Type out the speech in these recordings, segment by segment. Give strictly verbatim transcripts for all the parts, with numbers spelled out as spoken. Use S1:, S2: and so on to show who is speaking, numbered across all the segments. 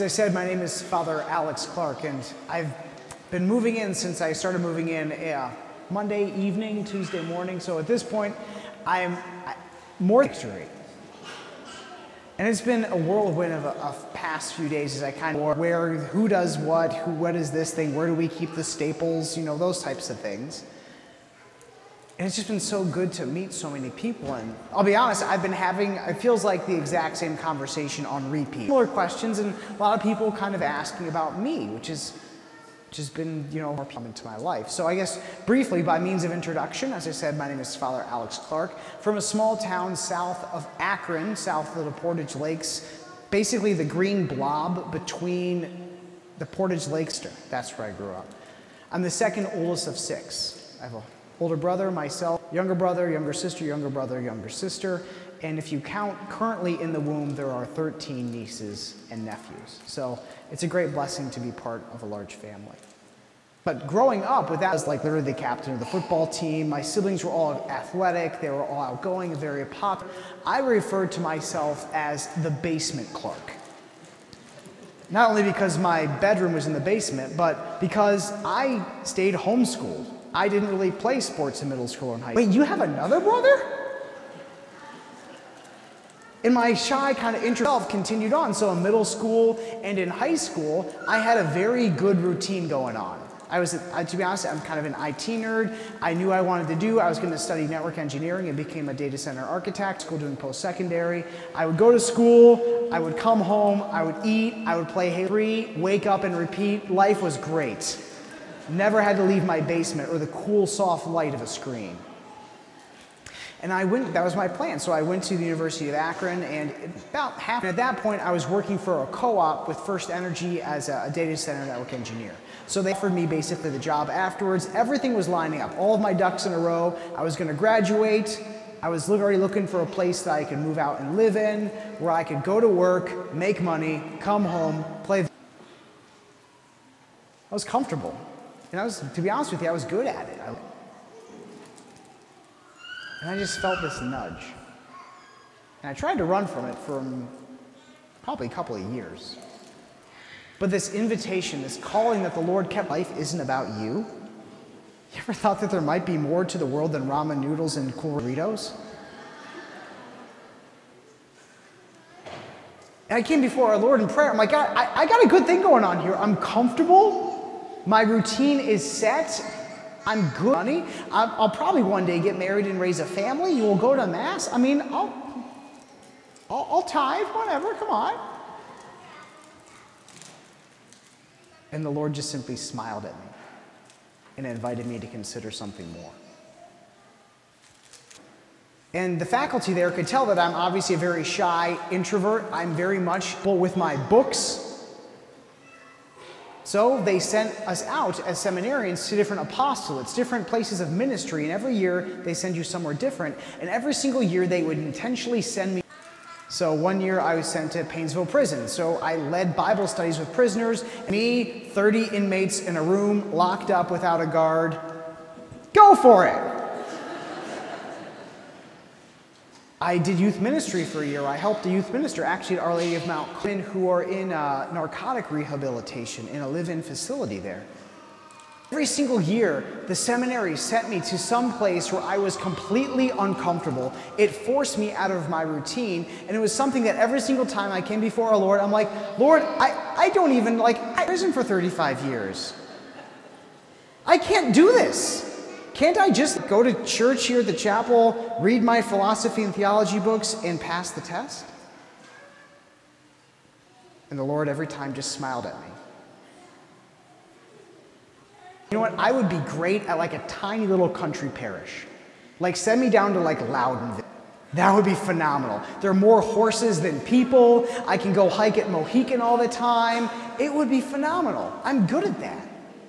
S1: As I said, my name is Father Alex Clark, and I've been moving in since I started moving in uh, Monday evening, Tuesday morning. So at this point, I am more victory. And it's been a whirlwind of a of past few days as I kind of where, who does what, who, what is this thing, where do we keep the staples, you know, those types of things. And it's just been so good to meet so many people. And I'll be honest, I've been having, it feels like the exact same conversation on repeat. Similar questions, and a lot of people kind of asking about me, which is which has been, you know, more common to my life. So I guess briefly, by means of introduction, as I said, my name is Father Alex Clark, from a small town south of Akron, south of the Portage Lakes, basically the green blob between the Portage Lakes. That's where I grew up. I'm the second oldest of six. I have an older brother, myself, younger brother, younger sister, younger brother, younger sister, and if you count currently in the womb, there are thirteen nieces and nephews. So it's a great blessing to be part of a large family. But growing up with that, I was like literally the captain of the football team. My siblings were all athletic, they were all outgoing, very popular. I referred to myself as the basement Clark. Not only because my bedroom was in the basement, but because I stayed homeschooled. I didn't really play sports in middle school and high school. Wait, you have another brother? And my shy kind of intro continued on. So in middle school and in high school, I had a very good routine going on. I was, to be honest, I'm kind of an I T nerd. I knew I wanted to do. I was going to study network engineering and became a data center architect, school doing post-secondary. I would go to school, I would come home, I would eat, I would play Halo three, wake up and repeat. Life was great. Never had to leave my basement or the cool, soft light of a screen. And I went, that was my plan. So I went to the University of Akron, and about half, at that point, I was working for a co-op with First Energy as a data center network engineer. So they offered me basically the job afterwards. Everything was lining up, all of my ducks in a row. I was gonna graduate. I was already looking for a place that I could move out and live in, where I could go to work, make money, come home, play. I was comfortable. And I was, to be honest with you, I was good at it. I, And I just felt this nudge. And I tried to run from it for probably a couple of years. But this invitation, this calling that the Lord kept, life isn't about you. You ever thought that there might be more to the world than ramen noodles and cool burritos? And I came before our Lord in prayer. I'm like, God, I, I got a good thing going on here. I'm comfortable. My routine is set. I'm good money. I'll, I'll probably one day get married and raise a family. You will go to mass. I mean, I'll, I'll, I'll tithe, whatever, come on. And the Lord just simply smiled at me and invited me to consider something more. And the faculty there could tell that I'm obviously a very shy introvert. I'm very much with my books. So they sent us out as seminarians to different apostolates, different places of ministry, and every year they send you somewhere different, and every single year they would intentionally send me. So one year I was sent to Painesville Prison, so I led Bible studies with prisoners, me, thirty inmates in a room, locked up without a guard. Go for it! I did youth ministry for a year. I helped a youth minister, actually at Our Lady of Mount Clemens, who are in uh, narcotic rehabilitation in a live-in facility there. Every single year, the seminary sent me to some place where I was completely uncomfortable. It forced me out of my routine, and it was something that every single time I came before our Lord, I'm like, Lord, I, I don't even, like, I was in prison for thirty-five years. I can't do this. Can't I just go to church here at the chapel, read my philosophy and theology books, and pass the test? And the Lord every time just smiled at me. You know what? I would be great at like a tiny little country parish. Like send me down to like Loudonville. That would be phenomenal. There are more horses than people. I can go hike at Mohican all the time. It would be phenomenal. I'm good at that.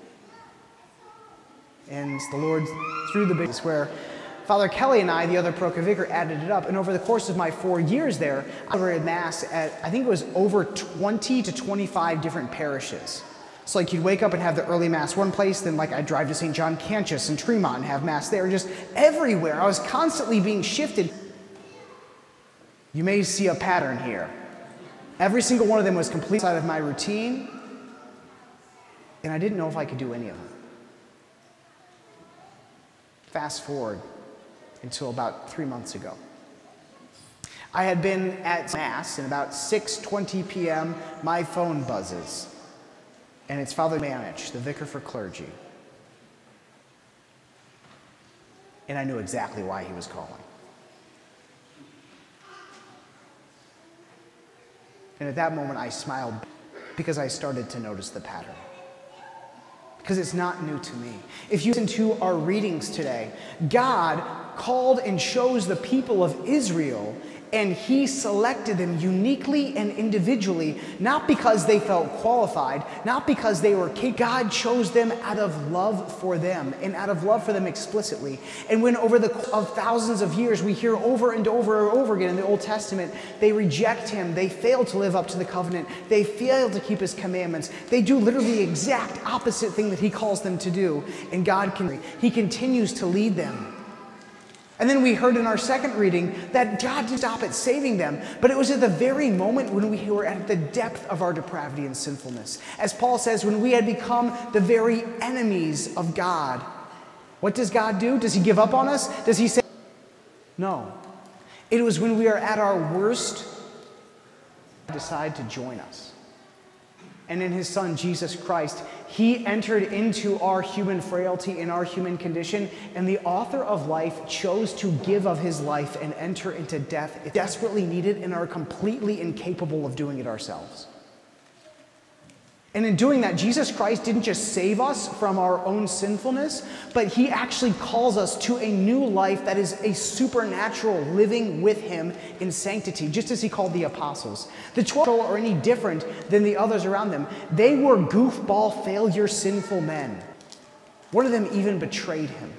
S1: And the Lord, through the business where Father Kelly and I, the other parochial vicar, added it up. And over the course of my four years there, I read Mass at, I think it was over twenty to twenty-five different parishes. So like you'd wake up and have the early Mass one place, then like I'd drive to Saint John Cantius in Tremont and have Mass there, just everywhere. I was constantly being shifted. You may see a pattern here. Every single one of them was completely outside of my routine, and I didn't know if I could do any of them. Fast forward until about three months ago. I had been at Mass, and about six twenty p.m., my phone buzzes. And it's Father Manich, the vicar for clergy. And I knew exactly why he was calling. And at that moment, I smiled because I started to notice the pattern. Because it's not new to me. If you listen to our readings today, God called and chose the people of Israel, and he selected them uniquely and individually, not because they felt qualified, not because they were capable. God chose them out of love for them, and out of love for them explicitly. And when over the of thousands of years we hear over and over and over again in the Old Testament, they reject him, they fail to live up to the covenant, they fail to keep his commandments, they do literally the exact opposite thing that he calls them to do, and God can, he continues to lead them. And then we heard in our second reading that God didn't stop at saving them, but it was at the very moment when we were at the depth of our depravity and sinfulness. As Paul says, when we had become the very enemies of God. What does God do? Does he give up on us? Does he say, no. It was when we are at our worst, he decided to join us. And in his Son, Jesus Christ, he entered into our human frailty and our human condition, and the author of life chose to give of his life and enter into death. It's desperately needed and are completely incapable of doing it ourselves. And in doing that, Jesus Christ didn't just save us from our own sinfulness, but he actually calls us to a new life that is a supernatural living with him in sanctity, just as he called the apostles. The twelve are any different than the others around them. They were goofball, failure, sinful men. One of them even betrayed him.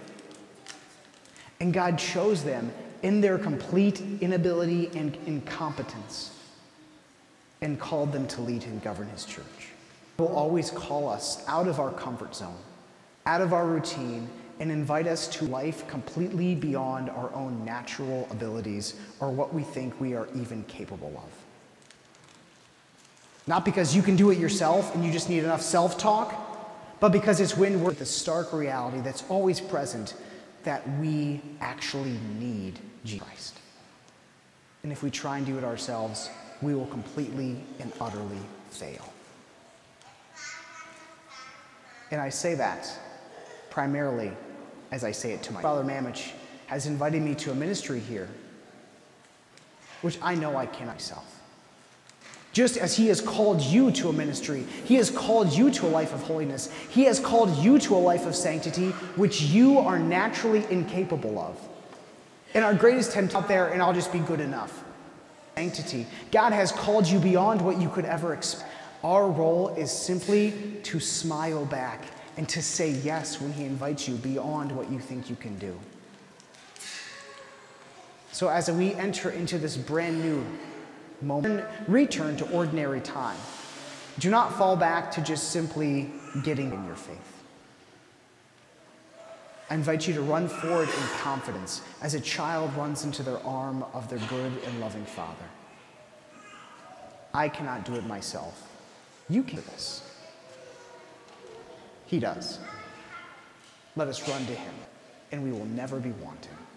S1: And God chose them in their complete inability and incompetence and called them to lead and govern his church. He will always call us out of our comfort zone, out of our routine, and invite us to life completely beyond our own natural abilities or what we think we are even capable of. Not because you can do it yourself and you just need enough self-talk, but because it's when we're at the stark reality that's always present that we actually need Jesus Christ. And if we try and do it ourselves, we will completely and utterly fail. And I say that primarily as I say it to my Father Mamich has invited me to a ministry here, which I know I cannot myself. Just as he has called you to a ministry, he has called you to a life of holiness, he has called you to a life of sanctity, which you are naturally incapable of. And our greatest temptation out there, and I'll just be good enough. Sanctity. God has called you beyond what you could ever expect. Our role is simply to smile back and to say yes when he invites you beyond what you think you can do. So as we enter into this brand new moment, return to ordinary time. Do not fall back to just simply getting in your faith. I invite you to run forward in confidence as a child runs into their arm of their good and loving Father. I cannot do it myself. You can do this. He does. Let us run to him, and we will never be wanting.